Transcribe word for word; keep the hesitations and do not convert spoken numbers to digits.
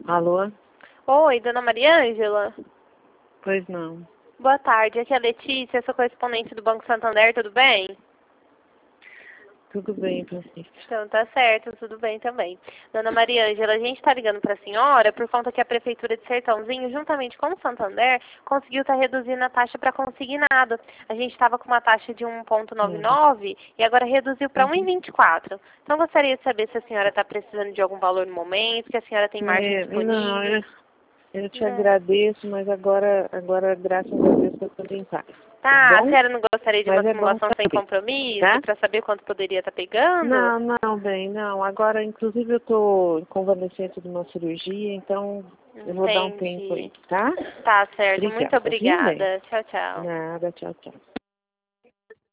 Alô? Oi, dona Maria Ângela. Pois não. Boa tarde, aqui é a Letícia, sou correspondente do Banco Santander, tudo bem? Tudo bem, Francisco. Então tá certo, tudo bem também. Dona Maria Ângela, a gente está ligando para a senhora por conta que a Prefeitura de Sertãozinho, juntamente com o Santander, conseguiu estar reduzindo a taxa para consignado. A gente estava com uma taxa de um vírgula noventa e nove Uhum. e agora reduziu para um vírgula Uhum. vinte e quatro. Então gostaria de saber se a senhora está precisando de algum valor no momento, se a senhora tem margem É, não, disponível. eu, eu te Não. agradeço, mas agora, agora graças a Deus, eu estou em paz. Tá Tá, a bom? senhora não gostaria de uma Mas é bom simulação sem saber, compromisso tá? para saber quanto poderia estar pegando? Não, não, bem, não. Agora, inclusive, eu estou em convalescência de uma cirurgia, então eu vou dar um tempo Entendi. aí, tá? Tá certo, muito Obrigada, viu, bem? obrigada. Tchau, tchau. Nada, tchau, tchau.